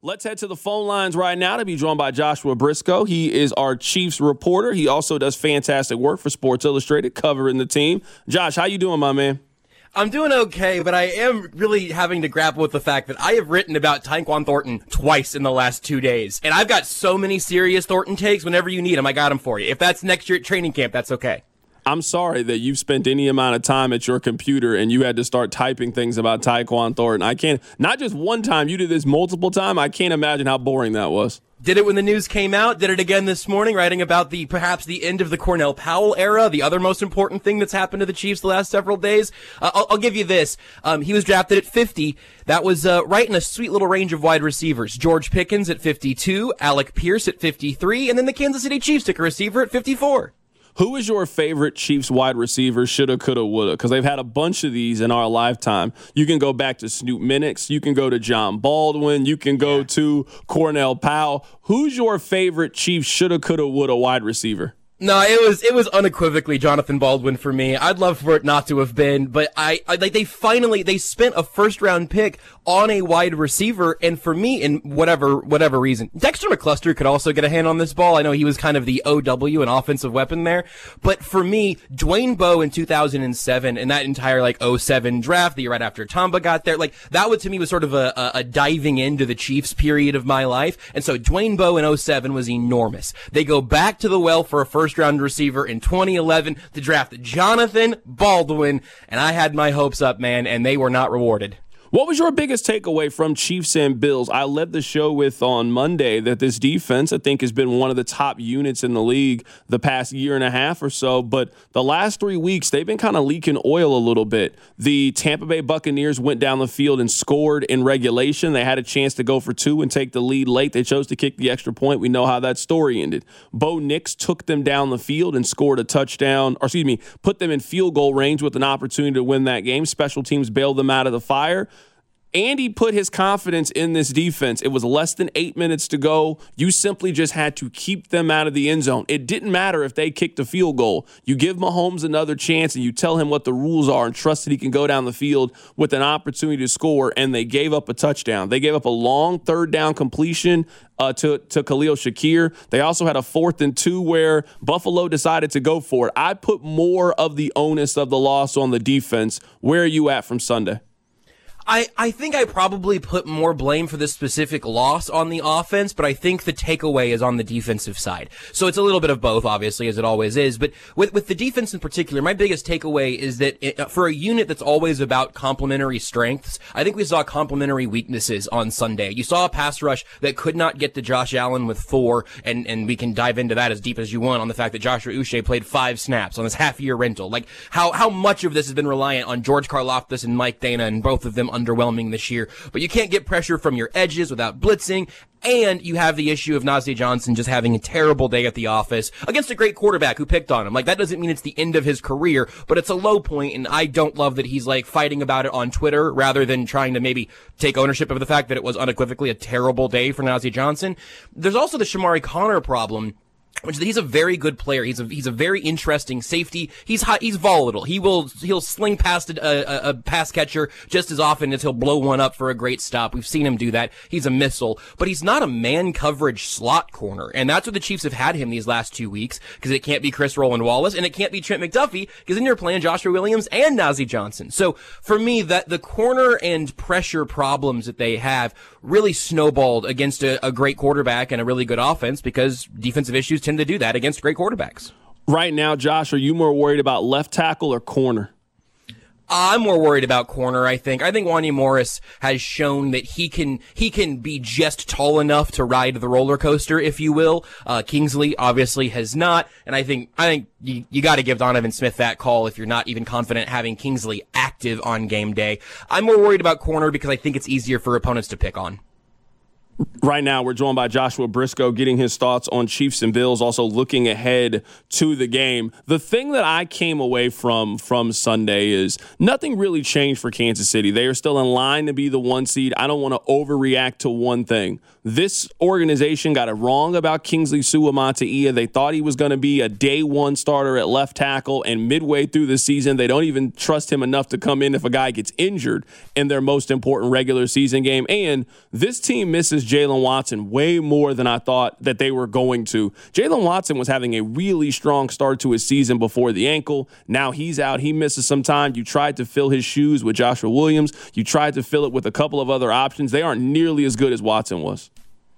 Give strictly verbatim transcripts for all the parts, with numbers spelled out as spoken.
Let's head to the phone lines right now to be joined by Joshua Briscoe. He is our Chiefs reporter. He also does fantastic work for Sports Illustrated, covering the team. Josh, how you doing, my man? I'm doing okay, but I am really having to grapple with the fact that I have written about Tyquan Thornton twice in the last two days. And I've got so many serious Thornton takes. Whenever you need them, I got them for you. If that's next year at training camp, that's okay. I'm sorry that you've spent any amount of time at your computer and you had to start typing things about Tyquan Thornton. I can't, not just one time, you did this multiple times. I can't imagine how boring that was. Did it when the news came out, did it again this morning, writing about the perhaps the end of the Cornell Powell era, the other most important thing that's happened to the Chiefs the last several days. Uh, I'll, I'll give you this. Um, he was drafted at fifty. That was uh, right in a sweet little range of wide receivers. George Pickens at fifty-two, Alec Pierce at fifty-three, and then the Kansas City Chiefs took a receiver at fifty-four. Who is your favorite Chiefs wide receiver, shoulda, coulda, woulda? Because they've had a bunch of these in our lifetime. You can go back to Snoop Minix. You can go to John Baldwin. You can go to Cornell Powell. Who's your favorite Chiefs shoulda, coulda, woulda wide receiver? No, it was it was unequivocally Jonathan Baldwin for me. I'd love for it not to have been, but I, I like they finally they spent a first round pick on a wide receiver, and for me, in whatever whatever reason, Dexter McCluster could also get a hand on this ball. I know he was kind of the O W, an offensive weapon there, but for me, Dwayne Bowe in two thousand seven and that entire like oh seven draft, the year right after Tamba got there, like that would to me was sort of a, a, a diving into the Chiefs period of my life, and so Dwayne Bowe in oh seven was enormous. They go back to the well for a first first-round receiver in twenty eleven to draft Jonathan Baldwin, and I had my hopes up, man, and they were not rewarded. What was your biggest takeaway from Chiefs and Bills? I led the show with on Monday that this defense, I think, has been one of the top units in the league the past year and a half or so. But the last three weeks, they've been kind of leaking oil a little bit. The Tampa Bay Buccaneers went down the field and scored in regulation. They had a chance to go for two and take the lead late. They chose to kick the extra point. We know how that story ended. Bo Nix took them down the field and scored a touchdown, or excuse me, put them in field goal range with an opportunity to win that game. Special teams bailed them out of the fire. Andy put his confidence in this defense. It was less than eight minutes to go. You simply just had to keep them out of the end zone. It didn't matter if they kicked a field goal. You give Mahomes another chance and you tell him what the rules are and trust that he can go down the field with an opportunity to score, and they gave up a touchdown. They gave up a long third down completion uh, to, to Khalil Shakir. They also had a fourth and two where Buffalo decided to go for it. I put more of the onus of the loss on the defense. Where are you at from Sunday? I, I think I probably put more blame for this specific loss on the offense, but I think the takeaway is on the defensive side. So it's a little bit of both, obviously, as it always is. But with, with the defense in particular, my biggest takeaway is that it, for a unit that's always about complementary strengths, I think we saw complementary weaknesses on Sunday. You saw a pass rush that could not get to Josh Allen with four, and, and we can dive into that as deep as you want on the fact that Joshua Uche played five snaps on this half-year rental. Like, how, how much of this has been reliant on George Karlaftis and Mike Dana, and both of them underwhelming this year. But you can't get pressure from your edges without blitzing, and you have the issue of Najee Johnson just having a terrible day at the office against a great quarterback who picked on him. Like, that doesn't mean it's the end of his career, but it's a low point, and I don't love that he's like fighting about it on Twitter rather than trying to maybe take ownership of the fact that it was unequivocally a terrible day for Najee Johnson. There's also the Shamari Connor problem, which is that he's a very good player. He's a he's a very interesting safety. He's hot, he's volatile. He will he'll sling past a, a, a pass catcher just as often as he'll blow one up for a great stop. We've seen him do that. He's a missile, but he's not a man coverage slot corner, and that's what the Chiefs have had him these last two weeks because it can't be Chris Roland Wallace and it can't be Trent McDuffie because then you're playing Joshua Williams and Najee Johnson. So for me, that the corner and pressure problems that they have really snowballed against a, a great quarterback and a really good offense because defensive issues tend to do that against great quarterbacks. Right now, Josh, are you more worried about left tackle or corner? I'm more worried about corner, I think. I think Wanya Morris has shown that he can he can be just tall enough to ride the roller coaster, if you will. Uh, Kingsley obviously has not, and I think I think you, you got to give Donovan Smith that call if you're not even confident having Kingsley active on game day. I'm more worried about corner because I think it's easier for opponents to pick on. Right now, we're joined by Joshua Briscoe, getting his thoughts on Chiefs and Bills, also looking ahead to the game. The thing that I came away from from Sunday is nothing really changed for Kansas City. They are still in line to be the one seed. I don't want to overreact to one thing. This organization got it wrong about Kingsley Suamataia. They thought he was going to be a day one starter at left tackle, and midway through the season, they don't even trust him enough to come in if a guy gets injured in their most important regular season game. And this team misses Jaylen Watson way more than I thought that they were going to. Jaylen Watson was having a really strong start to his season before the ankle. Now he's out. He misses some time. You tried to fill his shoes with Joshua Williams. You tried to fill it with a couple of other options. They aren't nearly as good as Watson was.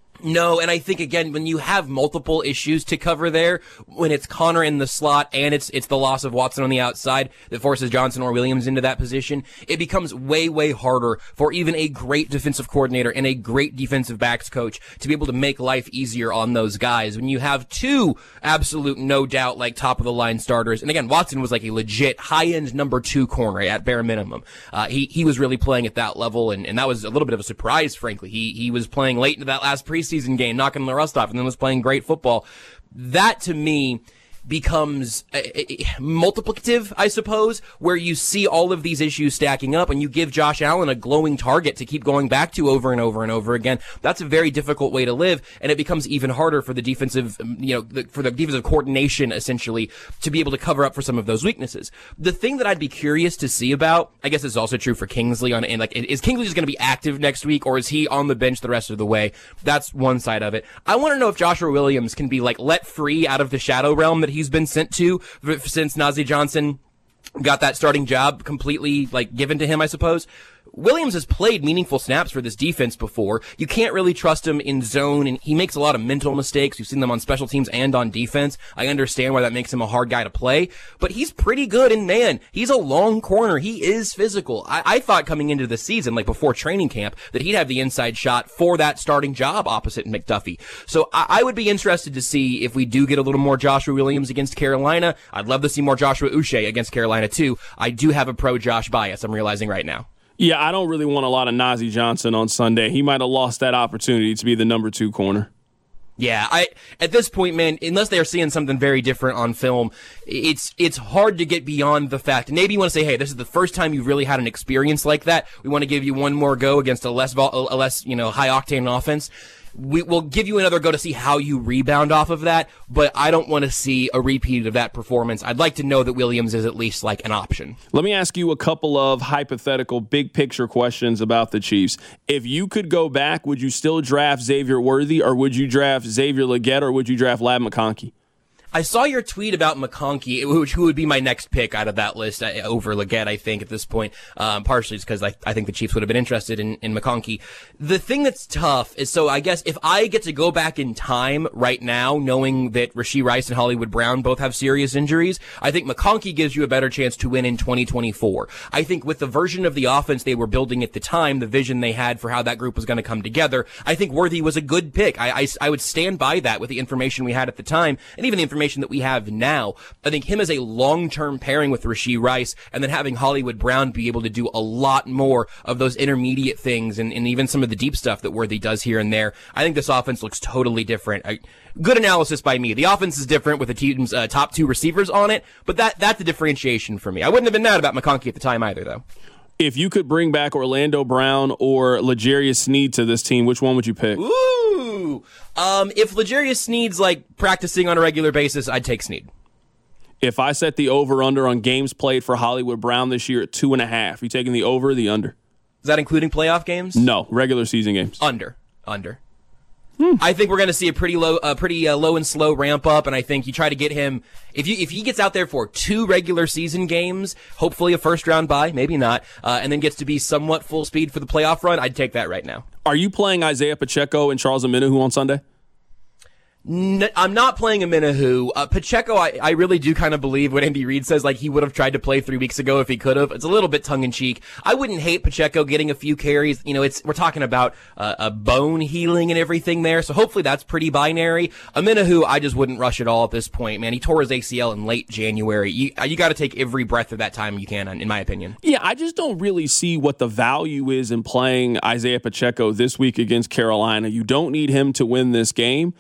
No, and I think, again, when you have multiple issues to cover there, when it's Connor in the slot and it's it's the loss of Watson on the outside that forces Johnson or Williams into that position, it becomes way, way harder for even a great defensive coordinator and a great defensive backs coach to be able to make life easier on those guys. When you have two absolute, no doubt, like top-of-the-line starters, and again, Watson was like a legit high-end number two corner at bare minimum. Uh, he he was really playing at that level, and, and that was a little bit of a surprise, frankly. He, he was playing late into that last preseason season game, knocking the rust off, and then was playing great football. That, to me, becomes uh, multiplicative, I suppose, where you see all of these issues stacking up and you give Josh Allen a glowing target to keep going back to over and over and over again. That's a very difficult way to live, and it becomes even harder for the defensive, you know, the, for the defensive coordination, essentially, to be able to cover up for some of those weaknesses. The thing that I'd be curious to see about, I guess it's also true for Kingsley, on and like, is Kingsley just going to be active next week, or is he on the bench the rest of the way? That's one side of it. I want to know if Joshua Williams can be, like, let free out of the shadow realm that he he's been sent to since Nazeeh Johnson got that starting job completely, like, given to him, I suppose. Williams has played meaningful snaps for this defense before. You can't really trust him in zone, and he makes a lot of mental mistakes. You've seen them on special teams and on defense. I understand why that makes him a hard guy to play, but he's pretty good, and man, he's a long corner. He is physical. I, I thought coming into the season, like before training camp, that he'd have the inside shot for that starting job opposite McDuffie. So I, I would be interested to see if we do get a little more Joshua Williams against Carolina. I'd love to see more Joshua Uche against Carolina, too. I do have a pro-Josh bias, I'm realizing right now. Yeah, I don't really want a lot of Nazeeh Johnson on Sunday. He might have lost that opportunity to be the number two corner. Yeah, I at this point, man, unless they are seeing something very different on film, it's it's hard to get beyond the fact. Maybe you want to say, hey, this is the first time you've really had an experience like that. We want to give you one more go against a less vol- a less you know high octane offense. We will give you another go to see how you rebound off of that, but I don't want to see a repeat of that performance. I'd like to know that Williams is at least like an option. Let me ask you a couple of hypothetical big picture questions about the Chiefs. If you could go back, would you still draft Xavier Worthy, or would you draft Xavier Legette, or would you draft Ladd McConkey? I saw your tweet about McConkey, which who would be my next pick out of that list uh, over Legette, I think, at this point. Um, partially because I, I think the Chiefs would have been interested in, in McConkey. The thing that's tough is, so I guess if I get to go back in time right now, knowing that Rashee Rice and Hollywood Brown both have serious injuries, I think McConkey gives you a better chance to win in twenty twenty-four. I think with the version of the offense they were building at the time, the vision they had for how that group was going to come together, I think Worthy was a good pick. I, I, I would stand by that with the information we had at the time, and even the information that we have now. I think him as a long-term pairing with Rashee Rice, and then having Hollywood Brown be able to do a lot more of those intermediate things and, and even some of the deep stuff that Worthy does here and there. I think this offense looks totally different. I, good analysis by me. The offense is different with the team's uh, top two receivers on it, but that that's the differentiation for me. I wouldn't have been mad about McConkey at the time either, though. If you could bring back Orlando Brown or L'Jarius Sneed to this team, which one would you pick? Ooh, um, if L'Jarius Sneed's like practicing on a regular basis, I'd take Sneed. If I set the over-under on games played for Hollywood Brown this year at two and a half, you taking the over or the under? Is that including playoff games? No, regular season games. Under, under. Hmm. I think we're going to see a pretty low, a pretty uh, low and slow ramp up, and I think you try to get him. If you if he gets out there for two regular season games, hopefully a first round bye, maybe not, uh, and then gets to be somewhat full speed for the playoff run, I'd take that right now. Are you playing Isaiah Pacheco and Charles Omenihu on Sunday? N- I'm not playing Omenihu. Uh, Pacheco, I, I really do kind of believe what Andy Reid says, like he would have tried to play three weeks ago if he could have. It's a little bit tongue-in-cheek. I wouldn't hate Pacheco getting a few carries. You know, it's we're talking about uh, a bone healing and everything there, so hopefully that's pretty binary. Omenihu, I just wouldn't rush at all at this point, man. He tore his A C L in late January. You, you got to take every breath of that time you can, in my opinion. Yeah, I just don't really see what the value is in playing Isaiah Pacheco this week against Carolina. You don't need him to win this game. And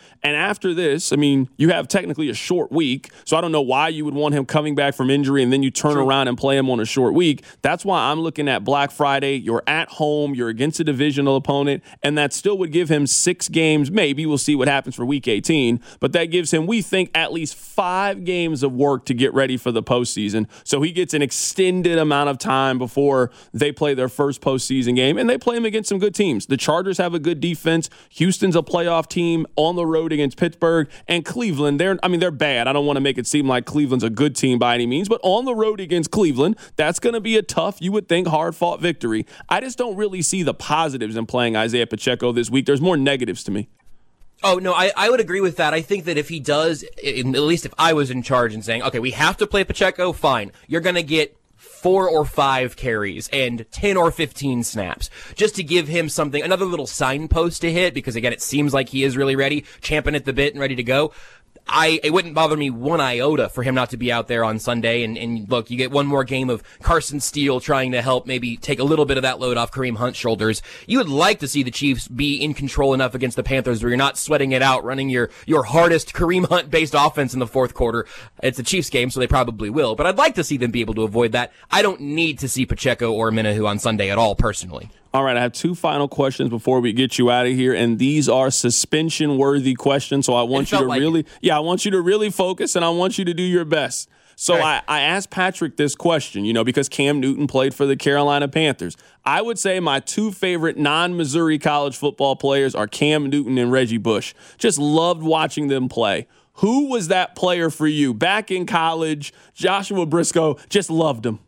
after this, I mean, you have technically a short week, so I don't know why you would want him coming back from injury and then you turn True. around and play him on a short week. That's why I'm looking at Black Friday. You're at home, you're against a divisional opponent, and that still would give him six games. Maybe we'll see what happens for week eighteen, but that gives him, we think, at least five games of work to get ready for the postseason. So he gets an extended amount of time before they play their first postseason game, and they play him against some good teams. The Chargers have a good defense. Houston's a playoff team on the road against Pittsburgh, and Cleveland, they're, I mean, they're bad. I don't want to make it seem like Cleveland's a good team by any means, but on the road against Cleveland, that's going to be a tough, you would think, hard-fought victory. I just don't really see the positives in playing Isaiah Pacheco this week. There's more negatives to me. Oh, no, I, I would agree with that. I think that if he does, in, at least if I was in charge and saying, okay, we have to play Pacheco, fine. You're going to get four or five carries and ten or fifteen snaps just to give him something, another little signpost to hit, because again, it seems like he is really ready, champing at the bit and ready to go. I, it wouldn't bother me one iota for him not to be out there on Sunday. And, and look, you get one more game of Carson Steele trying to help maybe take a little bit of that load off Kareem Hunt's shoulders. You would like to see the Chiefs be in control enough against the Panthers where you're not sweating it out, running your, your hardest Kareem Hunt-based offense in the fourth quarter. It's a Chiefs game, so they probably will. But I'd like to see them be able to avoid that. I don't need to see Pacheco or Minahu on Sunday at all, personally. All right, I have two final questions before we get you out of here, and these are suspension-worthy questions, so I want you to like really, it. yeah, I want you to really focus, and I want you to do your best. So right. I, I asked Patrick this question, you know, because Cam Newton played for the Carolina Panthers. I would say my two favorite non-Missouri college football players are Cam Newton and Reggie Bush. Just loved watching them play. Who was that player for you back in college? Joshua Briscoe, just loved him.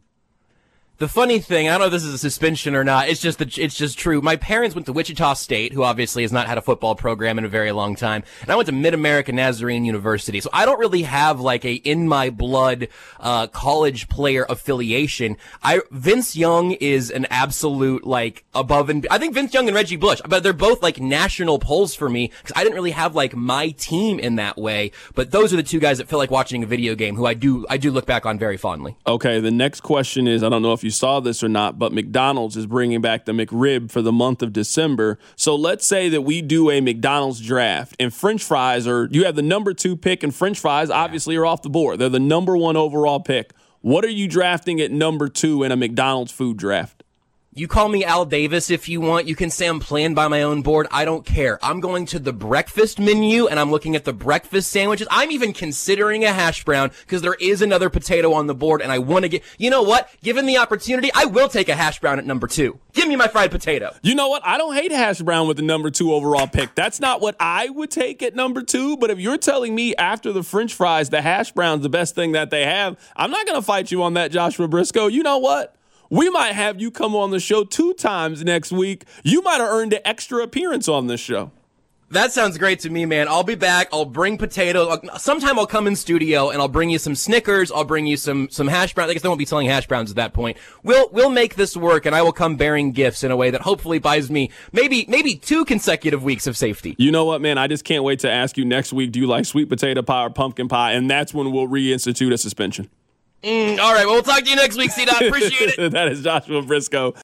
The funny thing, I don't know if this is a suspension or not, it's just the, it's just true. My parents went to Wichita State, who obviously has not had a football program in a very long time, and I went to Mid-America Nazarene University. So I don't really have like a in my blood uh college player affiliation. I Vince Young is an absolute like above and I think Vince Young and Reggie Bush, but they're both like national polls for me because I didn't really have like my team in that way. But those are the two guys that feel like watching a video game who I do I do look back on very fondly. Okay, the next question is, I don't know if you saw this or not, but McDonald's is bringing back the McRib for the month of December. So let's say that we do a McDonald's draft and French fries are, you have the number two pick and French fries obviously are off the board. They're the number one overall pick. What are you drafting at number two in a McDonald's food draft? You call me Al Davis if you want. You can say I'm playing by my own board. I don't care. I'm going to the breakfast menu, and I'm looking at the breakfast sandwiches. I'm even considering a hash brown because there is another potato on the board, and I want to get... You know what? Given the opportunity, I will take a hash brown at number two. Give me my fried potato. You know what? I don't hate hash brown with the number two overall pick. That's not what I would take at number two, but if you're telling me after the French fries, the hash brown's the best thing that they have, I'm not going to fight you on that, Joshua Briscoe. You know what? We might have you come on the show two times next week. You might have earned an extra appearance on this show. That sounds great to me, man. I'll be back. I'll bring potatoes. Sometime I'll come in studio and I'll bring you some Snickers. I'll bring you some, some hash browns. I guess they won't be selling hash browns at that point. We'll, we'll make this work, and I will come bearing gifts in a way that hopefully buys me maybe, maybe two consecutive weeks of safety. You know what, man? I just can't wait to ask you next week, do you like sweet potato pie or pumpkin pie? And that's when we'll reinstitute a suspension. Mm, all right, well, we'll talk to you next week, C-Dot. Appreciate it. That is Joshua Briscoe.